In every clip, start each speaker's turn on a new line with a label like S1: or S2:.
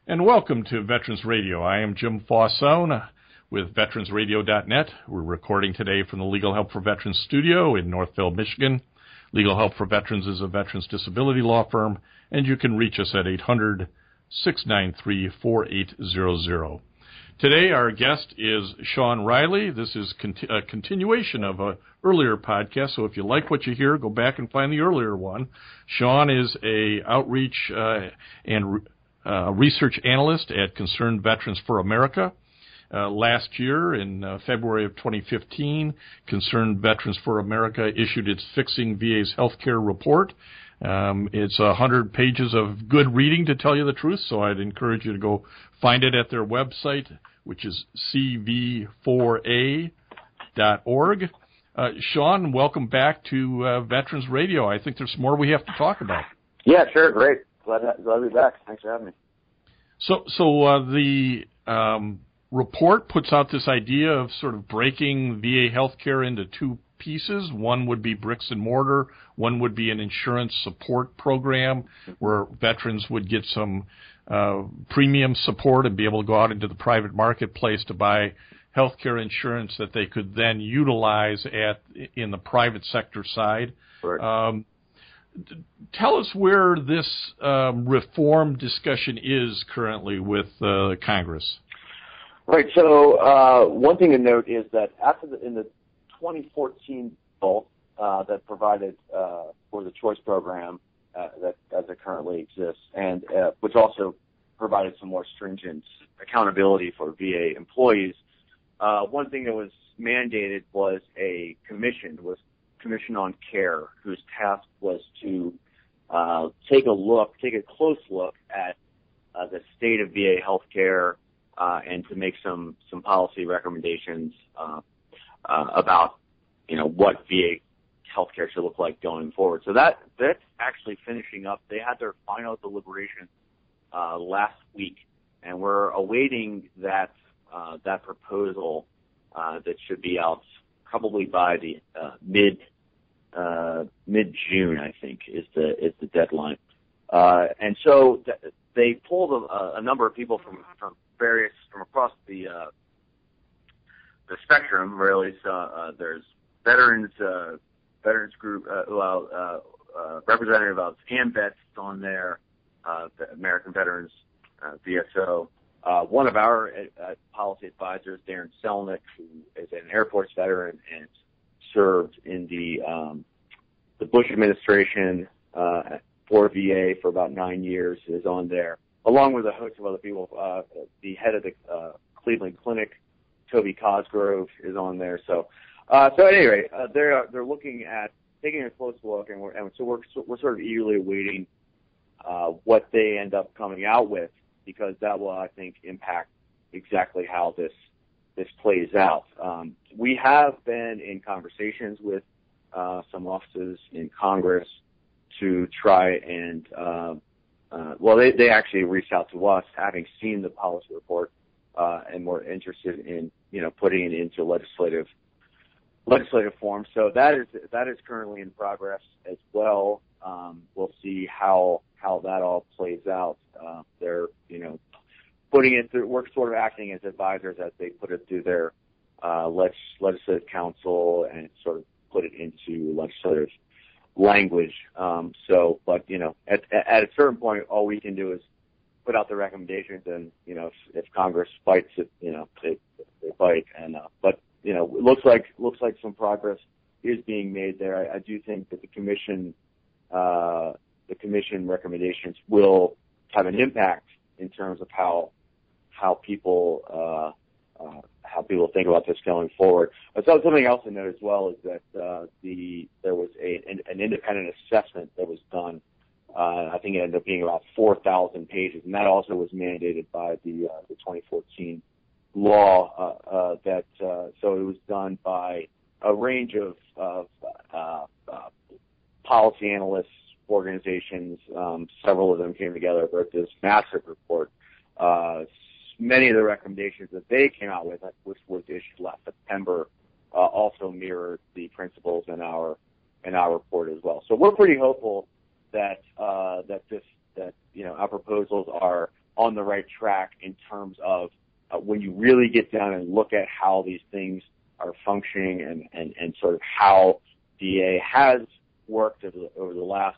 S1: And welcome to Veterans Radio. I am Jim Faussone with VeteransRadio.net. We're recording today from the Legal Help for Veterans studio in Northville, Michigan. Legal Help for Veterans is a veterans disability law firm, and you can reach us at 800-693-4800. Today our guest is Sean Riley. This is a continuation of an earlier podcast, so if you like what you hear, go back and find the earlier one. Sean is a outreach and research analyst at Concerned Veterans for America. Last year, in February of 2015, Concerned Veterans for America issued its Fixing VA's Healthcare Report. It's 100 pages of good reading, to tell you the truth, so I'd encourage you to go find it at their website, which is cv4a.org. Sean, welcome back to Veterans Radio. I think there's more we have to talk about.
S2: Yeah, sure, great. Glad to be back. Thanks for having me.
S1: So the report puts out this idea of sort of breaking VA healthcare into two pieces. One would be bricks and mortar. One would be an insurance support program where veterans would get some premium support and be able to go out into the private marketplace to buy healthcare insurance that they could then utilize in the private sector side.
S2: Right.
S1: Tell us where this reform discussion is currently with Congress.
S2: Right. So one thing to note is that in the 2014 bill that provided for the choice program that as it currently exists, and which also provided some more stringent accountability for VA employees, one thing that was mandated was a commission on Care, whose task was to take a close look at the state of VA healthcare and to make some policy recommendations about what VA healthcare should look like going forward. So that's actually finishing up. They had their final deliberation last week, and we're awaiting that proposal that should be out probably by the mid-June, I think, is the deadline. And so they pulled a number of people from across the spectrum, really. So there's veterans group, representative of AMVETS on there, the American Veterans VSO. One of our policy advisors, Darren Selnick, who is an Air Force veteran and served in the Bush administration for VA for about 9 years, is on there, along with a host of other people. The head of the Cleveland Clinic, Toby Cosgrove, is on there. So at any rate, they're looking at taking a close look, and we're sort of eagerly awaiting what they end up coming out with, because that will, I think, impact exactly how this plays out. We have been in conversations with some offices in Congress to try and, they actually reached out to us, having seen the policy report, and were interested in, putting it into legislative form. So that is currently in progress as well. We'll see how that all plays out. They're, putting it through, we're sort of acting as advisors as they put it through their legislative council and sort of put it into legislative language. But at a certain point, all we can do is put out the recommendations, and if Congress bites it, they bite. And but it looks like some progress is being made there. I do think that the commission recommendations will have an impact in terms of how people think about this going forward. But something else to note as well is that there was an independent assessment that was done. I think it ended up being about 4,000 pages, and that also was mandated by the 2014 law. So it was done by a range of policy analysts, organizations. Several of them came together, wrote this massive report. Many of the recommendations that they came out with, which was issued last September, also mirrored the principles in our report as well. So we're pretty hopeful that our proposals are on the right track in terms of when you really get down and look at how these things are functioning and sort of how VA has worked over the last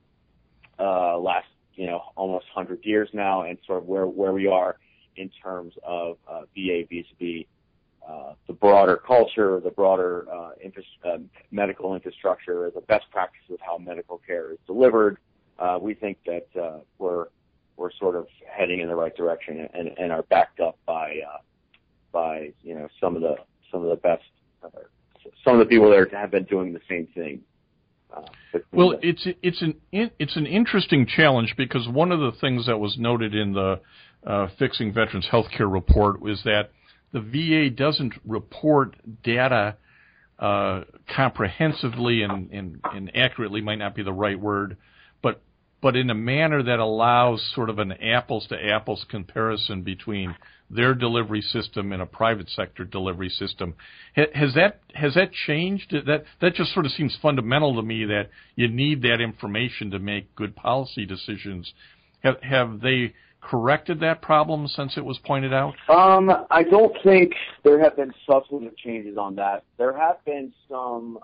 S2: almost 100 years now, and sort of where we are in terms of VA vis-a-vis the broader culture, the broader medical infrastructure, the best practices of how medical care is delivered. We think that we're sort of heading in the right direction and are backed up by some of the best, some of the people that have been doing the same thing.
S1: Well, it's an interesting challenge, because one of the things that was noted in the Fixing Veterans Healthcare report was that the VA doesn't report data comprehensively and accurately, might not be the right word, but in a manner that allows sort of an apples-to-apples comparison between their delivery system and a private sector delivery system. Has that changed? That just sort of seems fundamental to me, that you need that information to make good policy decisions. Have they corrected that problem since it was pointed out?
S2: I don't think there have been substantive changes on that. There have been some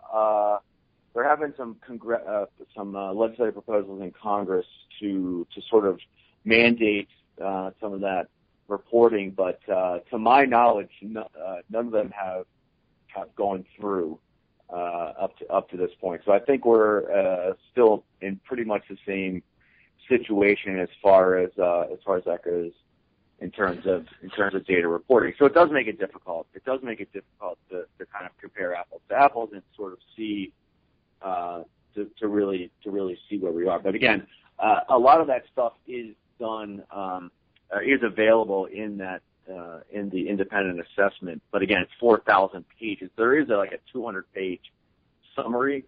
S2: legislative proposals in Congress to sort of mandate some of that reporting, but to my knowledge, none of them have gone through up to this point. So I think we're still in pretty much the same situation as far as that goes in terms of data reporting. So it does make it difficult. It does make it difficult to kind of compare apples to apples and sort of see to really see where we are. But again, a lot of that stuff is done is available in that in the independent assessment. But again, it's 4,000 pages. There is like a 200-page summary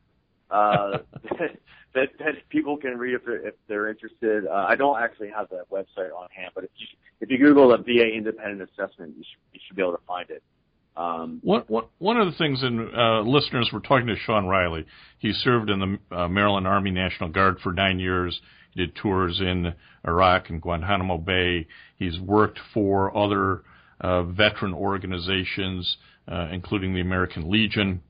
S2: that people can read if they're interested. I don't actually have that website on hand, but if you Google the VA independent assessment, you should be able to find it.
S1: One of the things, listeners, we're talking to Sean Riley. He served in the Maryland Army National Guard for 9 years. He did tours in Iraq and Guantanamo Bay. He's worked for other veteran organizations, including the American Legion.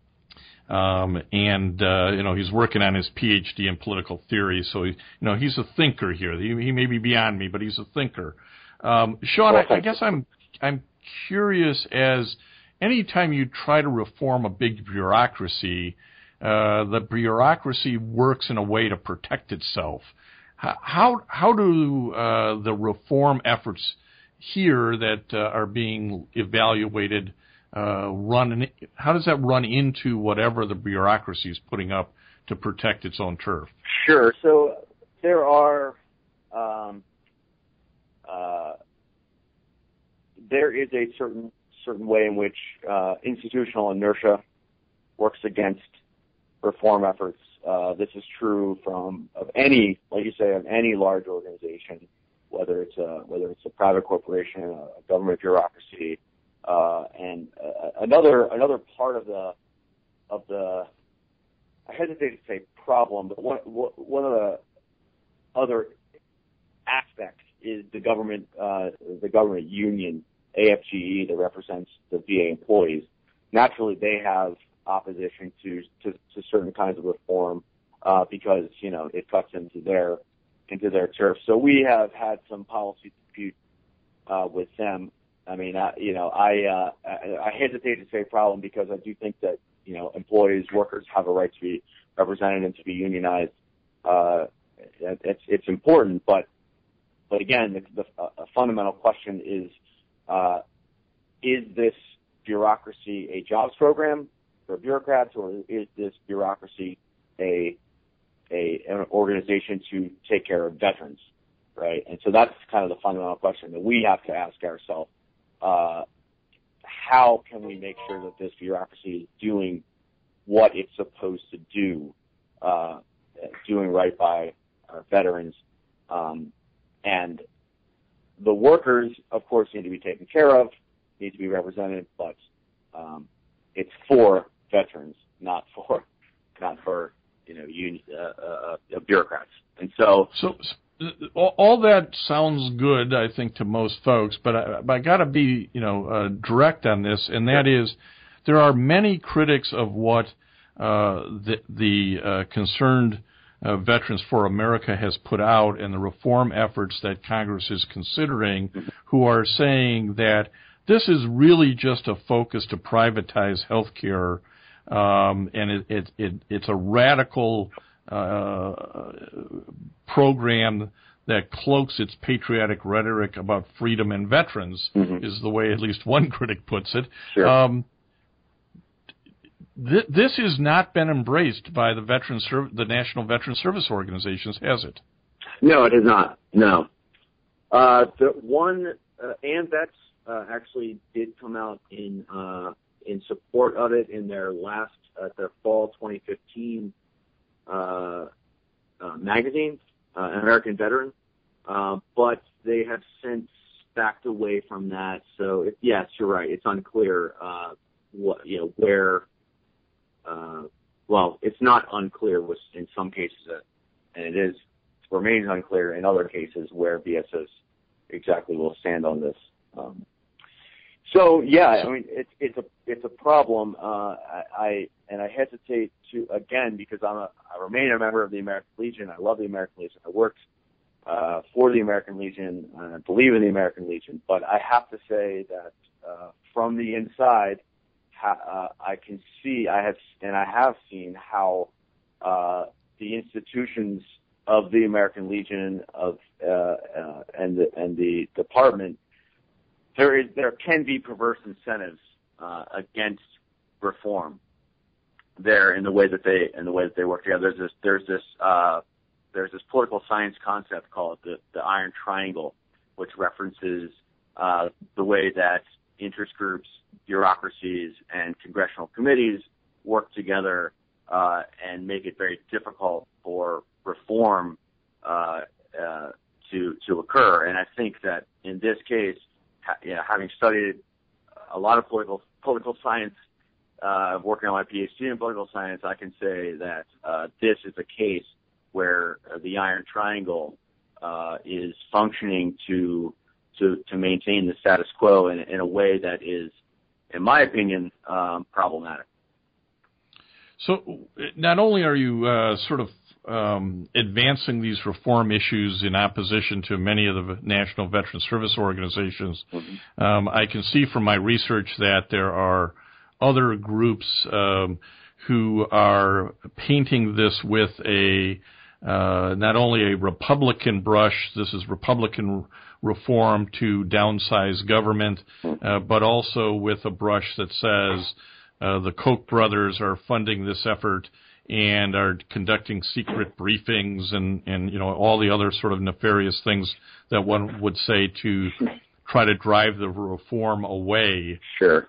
S1: He's working on his PhD in political theory. So, he's a thinker here. He may be beyond me, but he's a thinker. Sean, I guess I'm curious, as any time you try to reform a big bureaucracy, the bureaucracy works in a way to protect itself. How do the reform efforts here that are being evaluated run? How does that run into whatever the bureaucracy is putting up to protect its own turf?
S2: Sure. So there are. There is a certain way in which institutional inertia works against reform efforts. This is true of any large organization, whether it's a private corporation, a government bureaucracy, and another part of the I hesitate to say problem, but one of the other aspects is the government union, AFGE, that represents the VA employees. Naturally, they have opposition to certain kinds of reform because it cuts into their turf. So we have had some policy dispute with them. I mean, I hesitate to say problem because I do think that employees, workers have a right to be represented and to be unionized. It's important, but again, a fundamental question is this bureaucracy a jobs program for bureaucrats, or is this bureaucracy an organization to take care of veterans, right? And so that's kind of the fundamental question that we have to ask ourselves. How can we make sure that this bureaucracy is doing what it's supposed to do, doing right by our veterans? And the workers, of course, need to be taken care of, need to be represented, but it's for veterans, not for bureaucrats. And so
S1: all that sounds good, I think, to most folks, but I got to be, direct on this, and that is, there are many critics of what the Concerned Veterans for America has put out and the reform efforts that Congress is considering, who are saying that this is really just a focus to privatize health care, and it's a radical program that cloaks its patriotic rhetoric about freedom and veterans, is the way at least one critic puts it.
S2: Sure.
S1: This has not been embraced by the National Veteran Service Organizations, has it?
S2: No, it has not. No. The one AMVETS actually did come out in support of it in their their fall 2015 magazine, American Veteran, but they have since backed away from that. So yes, you're right. It's unclear where. Well, it's not unclear in some cases, and it remains unclear in other cases where VSOs exactly will stand on this. So yeah, I mean it's a problem. I hesitate to, again, because I remain a member of the American Legion. I love the American Legion. I worked for the American Legion, and I believe in the American Legion. But I have to say that from the inside, I can see, I have seen how the institutions of the American Legion and the department, there can be perverse incentives against reform there in the way that they work together. There's this political science concept called the Iron Triangle, which references the way that interest groups, bureaucracies, and congressional committees work together and make it very difficult for reform to occur. And I think that in this case, having studied a lot of political science, working on my PhD in political science, I can say that this is a case where the Iron Triangle is functioning to maintain the status quo in a way that is, in my opinion, problematic.
S1: So not only are you advancing these reform issues in opposition to many of the National Veteran Service Organizations, I can see from my research that there are other groups who are painting this with not only a Republican brush, this is Republican reform to downsize government, but also with a brush that says the Koch brothers are funding this effort and are conducting secret briefings and all the other sort of nefarious things that one would say to try to drive the reform away.
S2: Sure.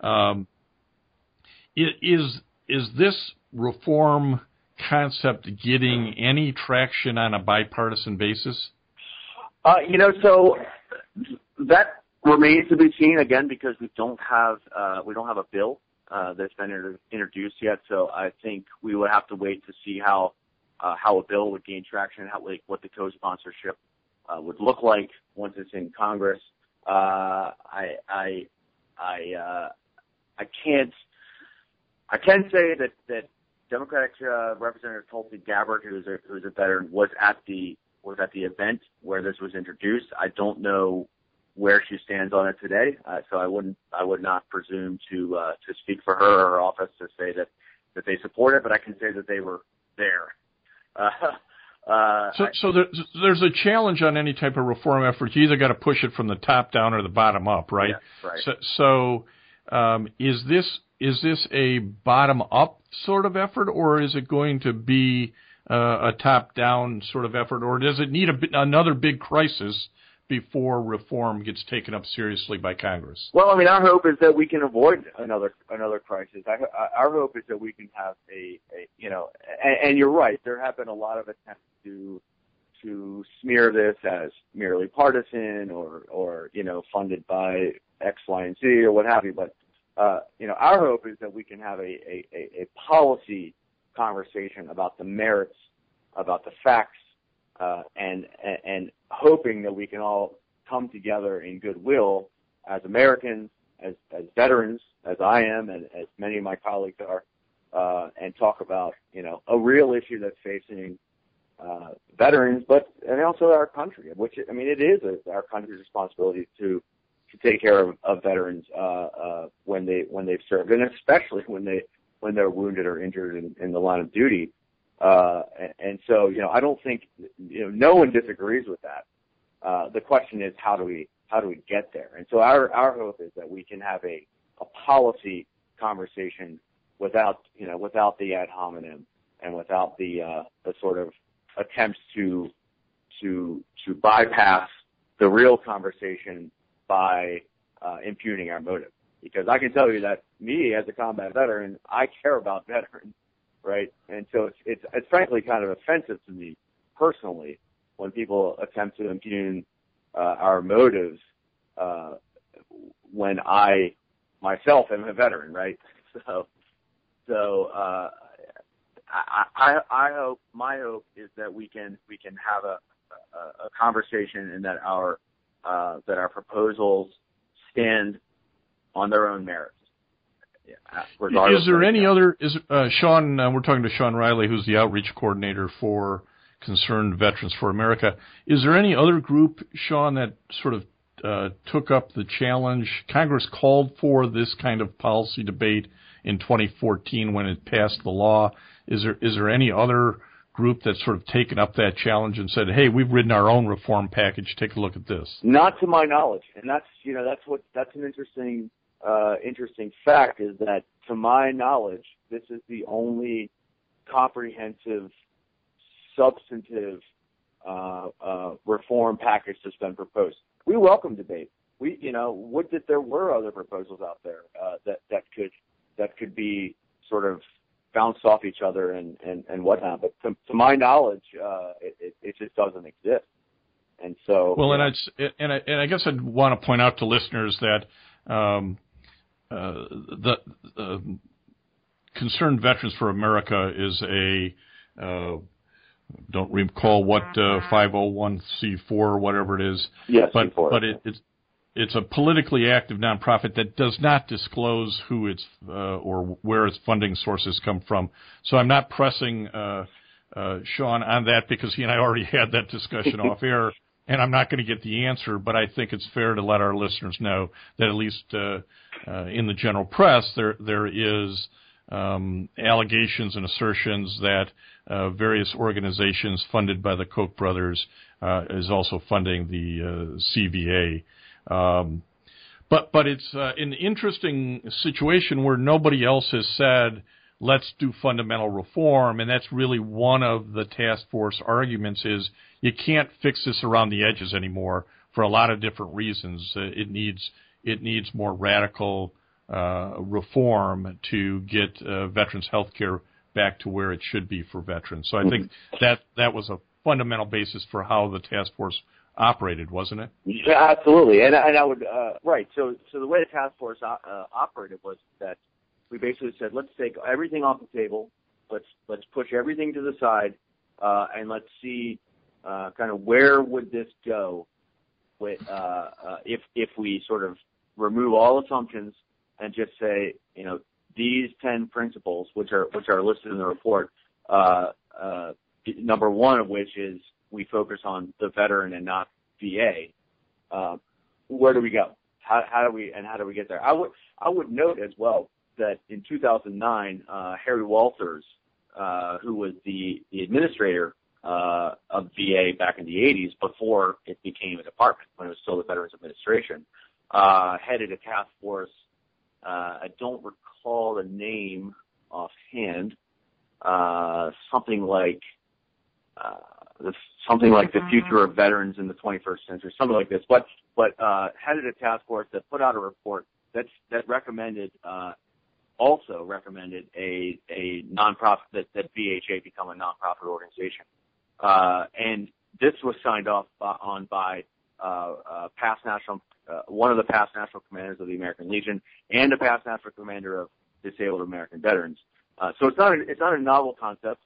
S1: Is this reform concept getting any traction on a bipartisan basis?
S2: So that remains to be seen, again, because we don't have a bill that's been introduced yet. So I think we would have to wait to see how a bill would gain traction, what the co-sponsorship would look like once it's in Congress. I can say that Democratic Representative Tulsi Gabbard, who's a veteran, was at the event where this was introduced. I don't know where she stands on it today, so I would not presume to speak for her or her office to say that they support it, but I can say that they were there.
S1: So there's a challenge on any type of reform effort. You either got to push it from the top down or the bottom up, right?
S2: Yeah, right.
S1: So is this a bottom up sort of effort, or is it going to be a top down sort of effort, or does it need another big crisis before reform gets taken up seriously by Congress?
S2: Well, I mean, our hope is that we can avoid another crisis. Our hope is that we can have and you're right, there have been a lot of attempts to smear this as merely partisan or funded by X, Y, and Z or what have you. But our hope is that we can have a policy conversation about the merits, about the facts, and hoping that we can all come together in goodwill as Americans, as veterans, as I am, and as many of my colleagues are, and talk about, a real issue that's facing veterans, and also our country, which, it is our country's responsibility to take care of veterans when they've served, and especially when they're wounded or injured in the line of duty. And so, I don't think, no one disagrees with that. The question is, how do we get there? And so our hope is that we can have a policy conversation without the ad hominem and without the sort of attempts to bypass the real conversation by impugning our motive. Because I can tell you that me, as a combat veteran, I care about veterans, right? And so it's frankly kind of offensive to me personally when people attempt to impugn our motives when I myself am a veteran, right? So I hope, my hope is that we can have a conversation, and that our proposals stand on their own merits.
S1: Is there any other? Sean? We're talking to Sean Riley, who's the outreach coordinator for Concerned Veterans for America. Is there any other group, Sean, that sort of took up the challenge? Congress called for this kind of policy debate in 2014 when it passed the law. Is there any other group that's sort of taken up that challenge and said, "Hey, we've written our own reform package. Take a look at this"?
S2: Not to my knowledge, and that's an interesting fact, is that to my knowledge, this is the only comprehensive, substantive reform package that's been proposed. We welcome debate. Would that there were other proposals out there that could be sort of bounced off each other and whatnot. But to my knowledge, it just doesn't exist. And so,
S1: well, and I guess I'd want to point out to listeners that the Concerned Veterans for America is don't recall what 501c4 or whatever it is.
S2: Yes,
S1: but it's a politically active nonprofit that does not disclose who its or where its funding sources come from. So I'm not pressing Sean on that, because he and I already had that discussion off air, and I'm not going to get the answer. But I think it's fair to let our listeners know that at least in the general press there is allegations and assertions that various organizations funded by the Koch brothers is also funding the CVA. But it's an interesting situation where nobody else has said, let's do fundamental reform, and that's really one of the task force arguments, is you can't fix this around the edges anymore for a lot of different reasons. It needs more radical reform to get veterans health care back to where it should be for veterans. So I think that was a fundamental basis for how the task force operated, wasn't it?
S2: Yeah, absolutely. And I would, right. So the way the task force operated was that we basically said, let's take everything off the table. Let's push everything to the side, and let's see kind of where would this go with, if we sort of remove all assumptions and just say, these 10 principles, which are listed in the report, number one of which is we focus on the veteran and not VA. Where do we go? How do we get there? I would note as well that in 2009, Harry Walters, who was the administrator of VA back in the 80s, before it became a department, when it was still the Veterans Administration, headed a task force. I don't recall the name offhand. Something like the future of veterans in the 21st century, something like this. But headed a task force that put out a report that also recommended a nonprofit, that VHA become a nonprofit organization. And this was signed off on by one of the past national commanders of the American Legion and a past national commander of Disabled American Veterans. So it's not a novel concept.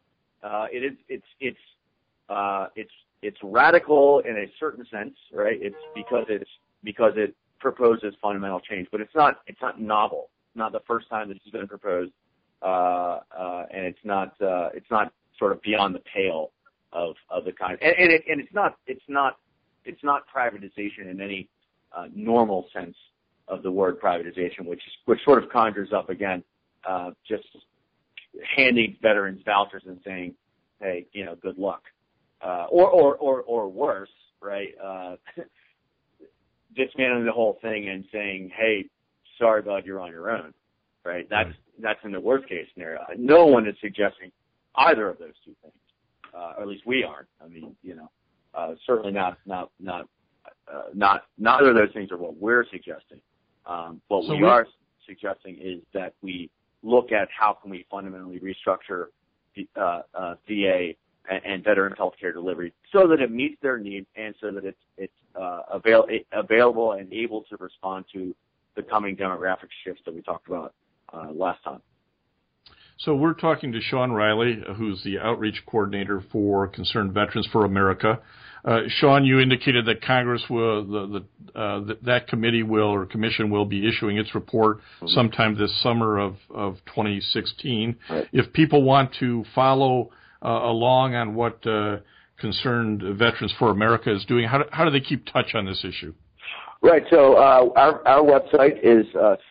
S2: It's radical in a certain sense, right? It's because it proposes fundamental change, but it's not novel. It's not the first time this has been proposed, and it's not sort of beyond the pale of the kind. And it's not privatization in any normal sense of the word privatization, which sort of conjures up again just handing veterans vouchers and saying, hey, good luck, or worse, right? Dismantling the whole thing and saying, hey, sorry, bud, you're on your own, right? That's in the worst case scenario. No one is suggesting either of those two things, or at least we aren't. I mean, certainly not. Neither of those things are what we're suggesting. What we are suggesting is that we look at how can we fundamentally restructure VA and veterans healthcare delivery so that it meets their needs and so that it's available and able to respond to the coming demographic shifts that we talked about last time.
S1: So we're talking to Sean Riley, who's the outreach coordinator for Concerned Veterans for America. Sean, you indicated that Congress will, that committee or commission will be issuing its report sometime this summer of 2016.
S2: Right.
S1: If people want to follow along on what Concerned Veterans for America is doing, how do they keep touch on this issue?
S2: Right. So our website is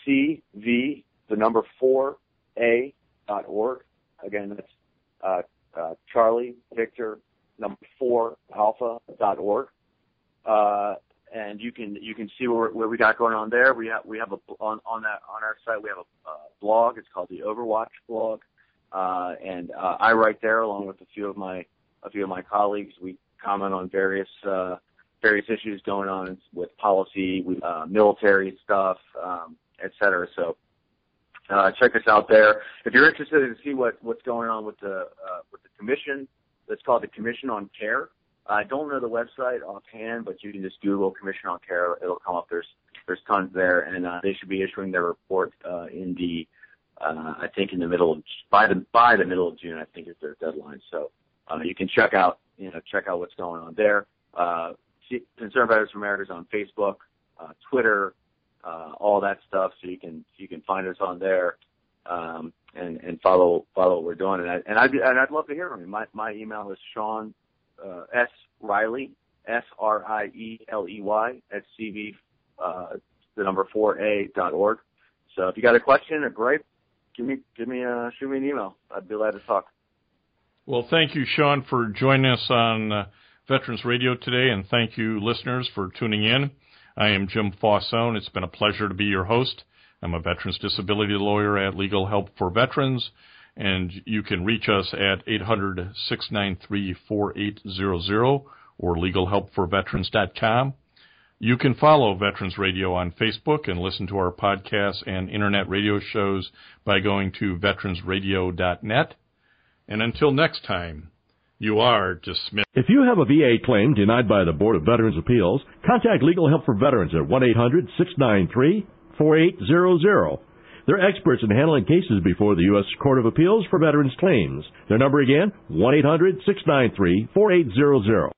S2: CV4A.org. Again, that's Charlie Victor 4 Alpha.org. And you can see what we got going on there. We have on our site we have a blog. It's called the Overwatch blog, and I write there along with a few of my colleagues. We comment on various issues going on with policy, with military stuff, et cetera. So check us out there. If you're interested to see what's going on with the commission, that's called the Commission on Care. I don't know the website offhand, but you can just Google Commission on Care. It'll come up. There's tons there, and they should be issuing their report in the I think in the middle of by the middle of June. I think is their deadline. So you can check out what's going on there. Concerned Veterans for America is on Facebook, Twitter, all that stuff. So you can find us on there and follow what we're doing. And I'd love to hear from you. My email is Sean S. Riley SRIELEY at CV _4A.org. So if you got a question or gripe, shoot me an email. I'd be glad to talk.
S1: Well, thank you, Sean, for joining us on Veterans Radio today, and thank you, listeners, for tuning in. I am Jim Faussone. It's been a pleasure to be your host. I'm a veterans disability lawyer at Legal Help for Veterans, and you can reach us at 800-693-4800 or legalhelpforveterans.com. You can follow Veterans Radio on Facebook and listen to our podcasts and internet radio shows by going to veteransradio.net. And until next time, you are dismissed.
S3: If you have a VA claim denied by the Board of Veterans' Appeals, contact Legal Help for Veterans at 1-800-693-4800. They're experts in handling cases before the U.S. Court of Appeals for Veterans Claims. Their number again, 1-800-693-4800.